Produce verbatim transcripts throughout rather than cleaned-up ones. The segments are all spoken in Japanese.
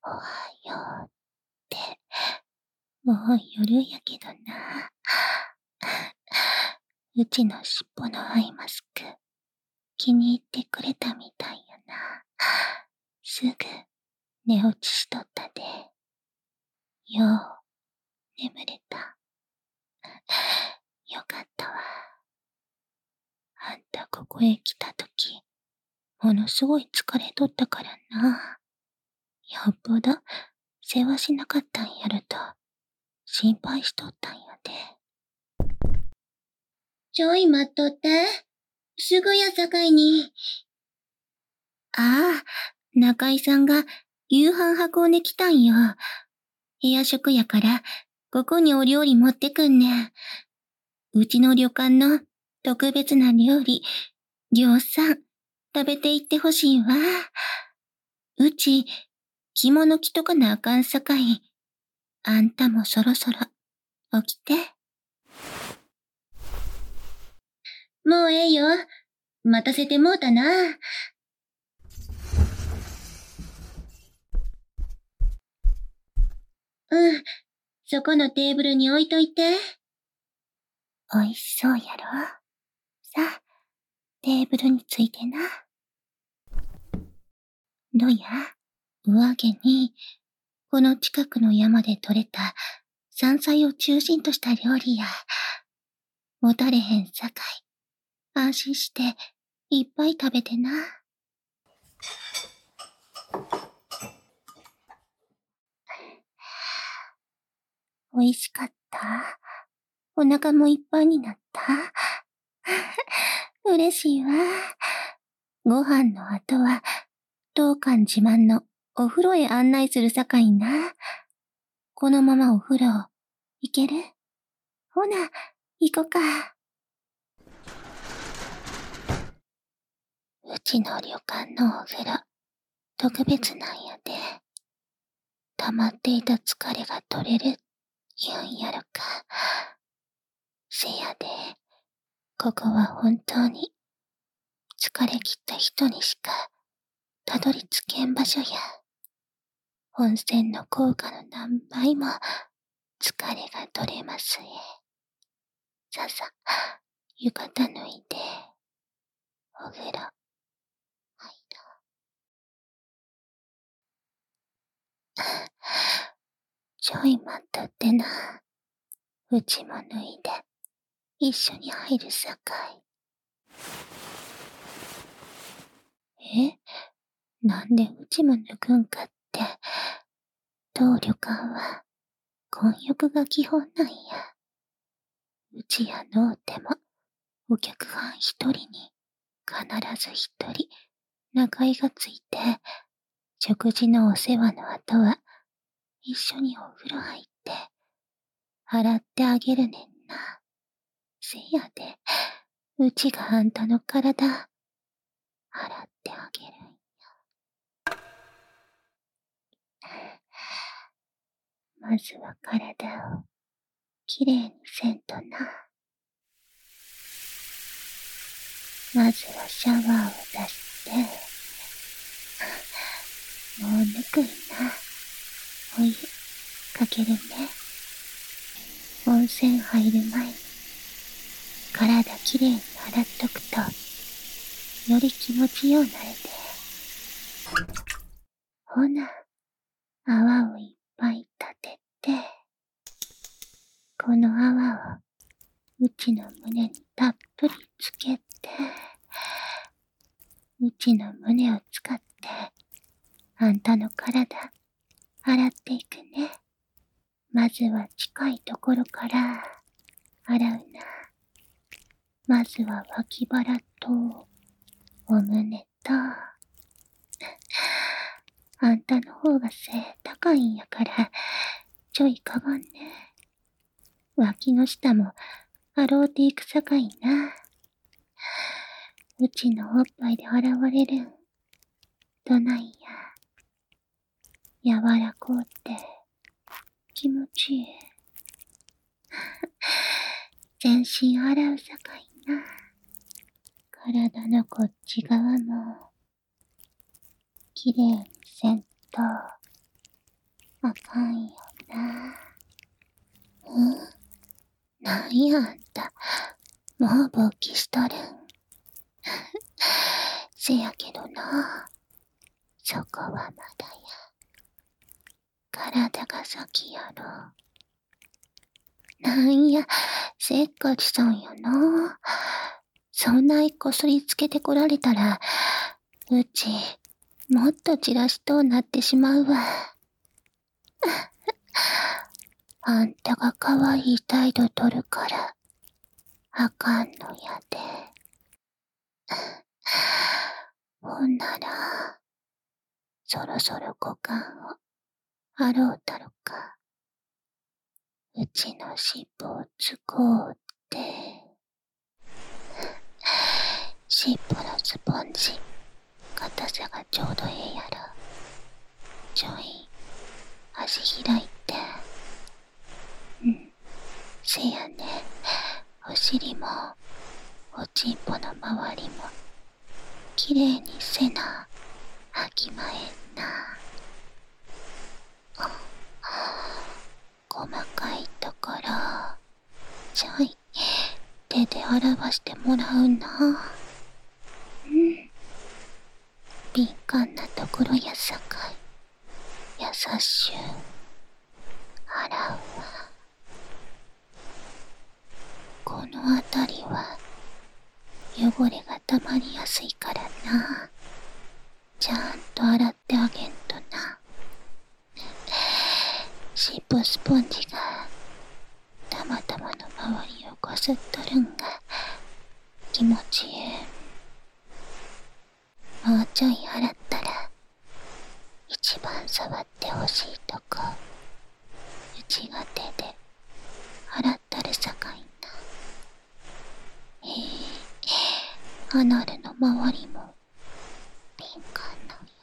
おはようって、もう夜やけどな。うちのしっぽのアイマスク、気に入ってくれたみたいやな。すぐ寝落ちしとったで。よう、眠れた。よかったわ。あんたここへ来たとき、ものすごい疲れとったからな。よっぽど世話しなかったんやろと、心配しとったんやで。 ちょい待っとって。すぐやさかいに。 ああ、中井さんが夕飯運んできたんよ。部屋食やから、ここにお料理持ってくんねん。うちの旅館の特別な料理、りょうさん、食べていってほしいわ。うち、着物着とかなあかんさかい。あんたもそろそろ、起きて。 もうええよ。待たせてもうたな。うん、そこのテーブルに置いといて。 おいしそうやろ。さあ、テーブルについてな。どや、上着に、この近くの山で採れた山菜を中心とした料理や。もたれへんさかい。安心していっぱい食べてな。おいしかった。お腹もいっぱいになった。嬉しいわ。ご飯の後は、当館自慢のお風呂へ案内するさかいな。このままお風呂、行ける？ほな、行こか。うちの旅館のお風呂、特別なんやで。溜まっていた疲れが取れる、言うんやろか。せやで、ここは本当に、疲れ切った人にしか、たどり着けん場所や。温泉の効果の何倍も、疲れが取れますえ。ささ、浴衣脱いで、お風呂、入ろう。ちょい待っとってな。うちも脱いで、一緒に入るさかい。え？なんでうちも脱ぐんかって。当旅館は、混浴が基本なんや。うちやのうても、お客はん一人に、必ず一人、中居がついて、食事のお世話の後は、一緒にお風呂入って、洗ってあげるねんな。せやで、うちがあんたの体、洗ってあげるんや。まずは体を、きれいにせんとな。まずはシャワーを出して、もうぬくいな。お湯、かけるね。温泉入る前に、体きれいに洗っとくと、より気持ちようなるで。ほな、泡をいっぱい立てて、この泡を、うちの胸にたっぷりつけて、うちの胸を使って、あんたの体、洗っていくね。まずは近いところから、洗うな。まずは脇腹と、お胸と、あんたの方が背高いんやから、ちょいかがんね。脇の下も洗うていくさかいな。うちのおっぱいで洗われるん。どないや。柔らこうって、気持ちいい。全身洗うさかいな。体のこっち側も、きれいにせんと、 あかんよな。うん？なんやあんた、もう勃起しとるん。せやけどな、そこはまだや。体が先やろ。なんや、せっかちさんやな。そんないこすりつけてこられたら、うち、もっとチラシとなってしまうわ。あんたが可愛い態度取るから、あかんのやで。ほんなら、そろそろ股間を洗うたろか。うちの尻尾をつこうって。尻尾のスポンジ、硬さがちょうどええやろ。ちょい、足開いて。うん、せやね。お尻も、おちんぽの周りも、きれいにせな、あきまえんな。細かいところ、ちょい、手で洗わしてもらうな。うん。敏感なところやさかい、優しゅう、洗うわ。このあたりは、汚れがたまりやすいからな。ちゃんと洗ってあげんとな。尻尾スポンジがたまたまの周りをこすっとるんが気持ちええ。もうちょい洗ったら一番触ってほしいとこ、うちが手で洗ったるさかいな。へえ、アナルの周りも敏感なんよね。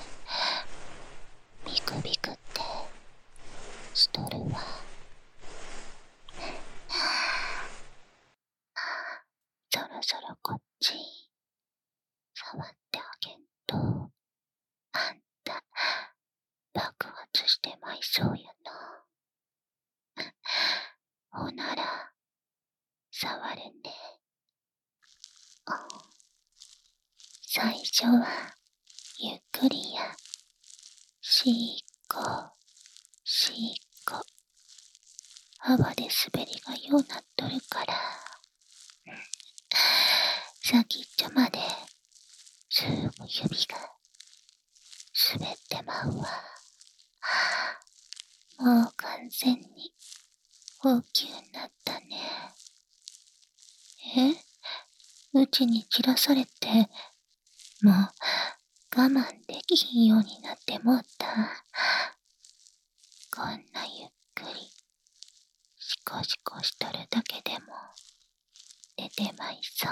ビクビクってしとるわ。そろそろこっち触ってあげんと、あんた爆発してまいそうやな。ほなら触るね。最初はゆっくりや。しっこしっこ、泡で滑りがようなっとるから、先っちょまですぐ指が滑ってまうわ。もう完全に大きゅうなったね。え、うちに散らされて、もう我慢できひんようになってもうた。こんなゆっくりシコシコしとるだけでも出てまいそう。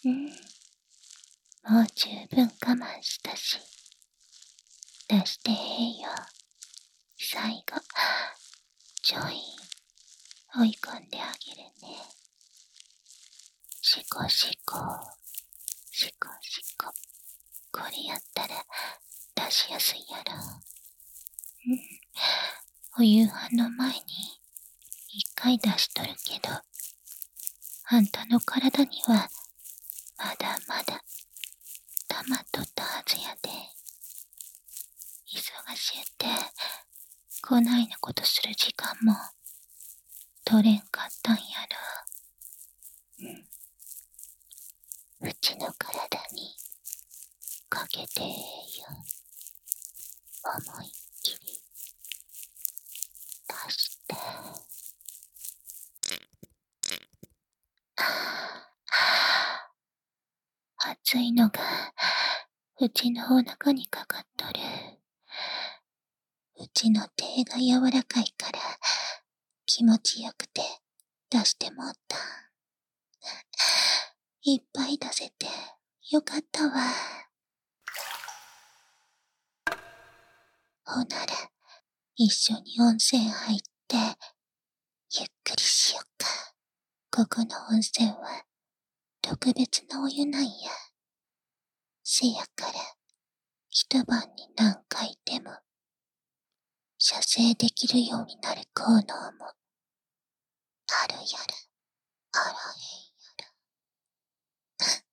うん、もう十分我慢したし、出してええよ。最後ちょい追い込んであげるね。シコシコシコシコ、これやったら出しやすいやろ。うん、お夕飯の前に一回出しとるけど、あんたの体にはまだまだ溜まっとったはずやで。忙しゅうてこないなことする時間も取れんかったんやろ。うん、うちの体にかけてえよ。思いっきり出して。熱いのがうちのお腹にかかっとる。うちの手が柔らかいから気持ちよくて出してもうた。いっぱい出せてよかったわ。ほなら一緒に温泉入ってゆっくりしよっか。ここの温泉は特別なお湯なんや。せやから一晩に何回でも射精できるようになる効能も、あるやら、あらへんやら。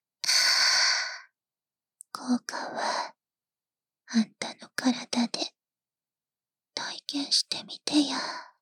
効果は、あんたの体で体験してみてや。